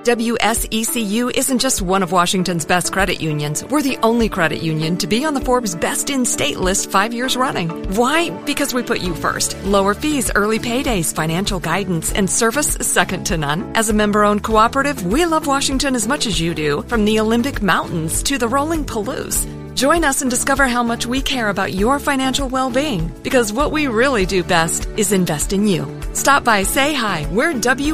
WSECU isn't just one of Washington's best credit unions. We're the only credit union to be on the Forbes Best in State list 5 years running. Why? Because we put you first. Lower fees, early paydays, financial guidance, and service second to none. As a member-owned cooperative, we love Washington as much as you do, from the Olympic Mountains to the rolling Palouse. Join us and discover how much we care about your financial well-being, because what we really do best is invest in you. Stop by, say hi. We're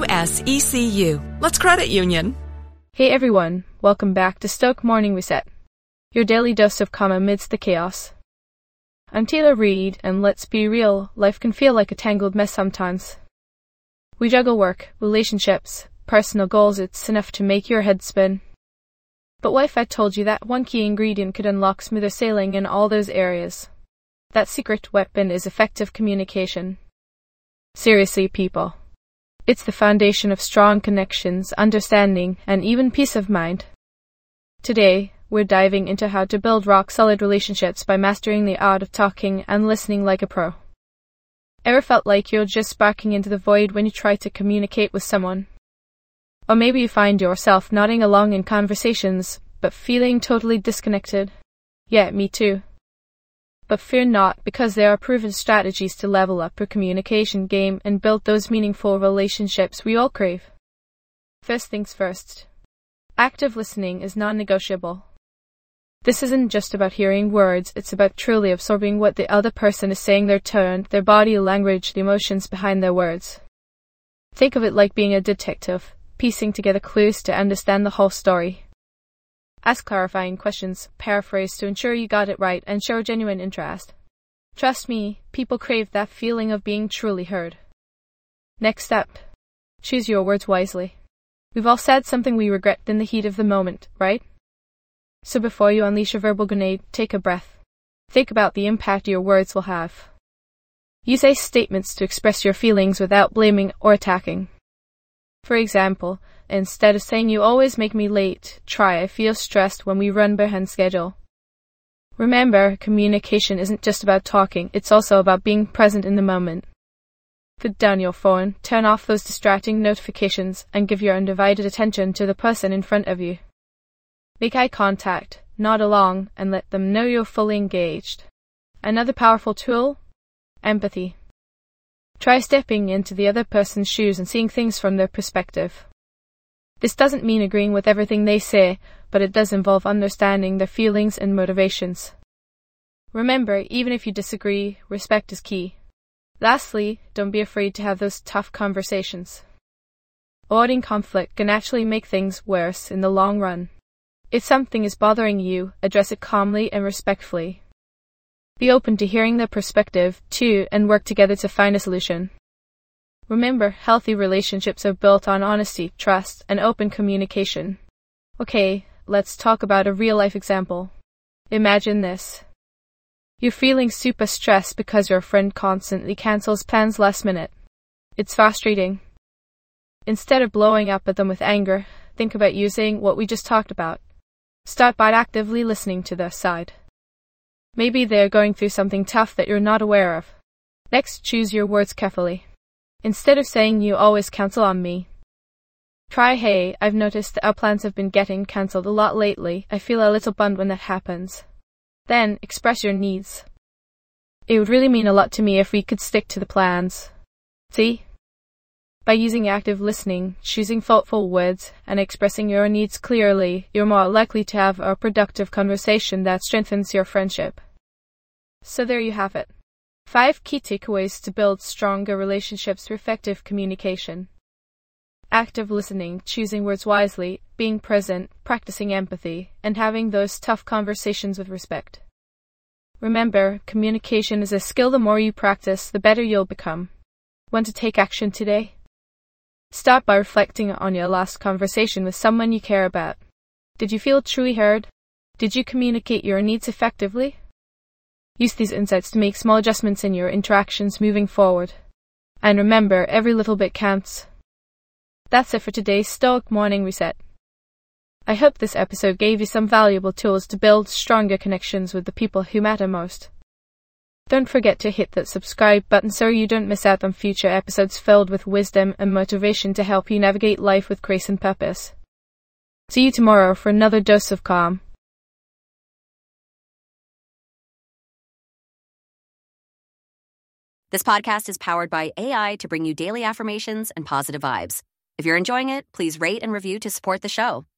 WSECU. Let's credit union. Hey everyone, welcome back to Stoke Morning Reset, your daily dose of calm amidst the chaos. I'm Taylor Reid, and let's be real, life can feel like a tangled mess sometimes. We juggle work, relationships, personal goals. It's enough to make your head spin. But what if I told you that one key ingredient could unlock smoother sailing in all those areas? That secret weapon is effective communication. Seriously, people. It's the foundation of strong connections, understanding, and even peace of mind. Today, we're diving into how to build rock-solid relationships by mastering the art of talking and listening like a pro. Ever felt like you're just sparking into the void when you try to communicate with someone? Or maybe you find yourself nodding along in conversations, but feeling totally disconnected. Yeah, me too. But fear not, because there are proven strategies to level up your communication game and build those meaningful relationships we all crave. First things first. Active listening is non-negotiable. This isn't just about hearing words, it's about truly absorbing what the other person is saying, their tone, their body language, the emotions behind their words. Think of it like being a detective, piecing together clues to understand the whole story. Ask clarifying questions, paraphrase to ensure you got it right, and show genuine interest. Trust me, people crave that feeling of being truly heard. Next step. Choose your words wisely. We've all said something we regret in the heat of the moment, right? So before you unleash a verbal grenade, take a breath. Think about the impact your words will have. Use statements to express your feelings without blaming or attacking. For example, instead of saying "you always make me late," try "I feel stressed when we run behind schedule." Remember, communication isn't just about talking, it's also about being present in the moment. Put down your phone, turn off those distracting notifications, and give your undivided attention to the person in front of you. Make eye contact, nod along, and let them know you're fully engaged. Another powerful tool? Empathy. Try stepping into the other person's shoes and seeing things from their perspective. This doesn't mean agreeing with everything they say, but it does involve understanding their feelings and motivations. Remember, even if you disagree, respect is key. Lastly, don't be afraid to have those tough conversations. Avoiding conflict can actually make things worse in the long run. If something is bothering you, address it calmly and respectfully. Be open to hearing their perspective, too, and work together to find a solution. Remember, healthy relationships are built on honesty, trust, and open communication. Okay, let's talk about a real-life example. Imagine this. You're feeling super stressed because your friend constantly cancels plans last minute. It's frustrating. Instead of blowing up at them with anger, think about using what we just talked about. Start by actively listening to their side. Maybe they're going through something tough that you're not aware of. Next, choose your words carefully. Instead of saying "you always cancel on me," try "hey, I've noticed that our plans have been getting cancelled a lot lately. I feel a little bummed when that happens." Then, express your needs. "It would really mean a lot to me if we could stick to the plans." See? By using active listening, choosing thoughtful words, and expressing your needs clearly, you're more likely to have a productive conversation that strengthens your friendship. So there you have it. 5 key takeaways to build stronger relationships through effective communication. Active listening, choosing words wisely, being present, practicing empathy, and having those tough conversations with respect. Remember, communication is a skill. The more you practice, the better you'll become. Want to take action today? Start by reflecting on your last conversation with someone you care about. Did you feel truly heard? Did you communicate your needs effectively? Use these insights to make small adjustments in your interactions moving forward. And remember, every little bit counts. That's it for today's Stoic Morning Reset. I hope this episode gave you some valuable tools to build stronger connections with the people who matter most. Don't forget to hit that subscribe button so you don't miss out on future episodes filled with wisdom and motivation to help you navigate life with grace and purpose. See you tomorrow for another dose of calm. This podcast is powered by AI to bring you daily affirmations and positive vibes. If you're enjoying it, please rate and review to support the show.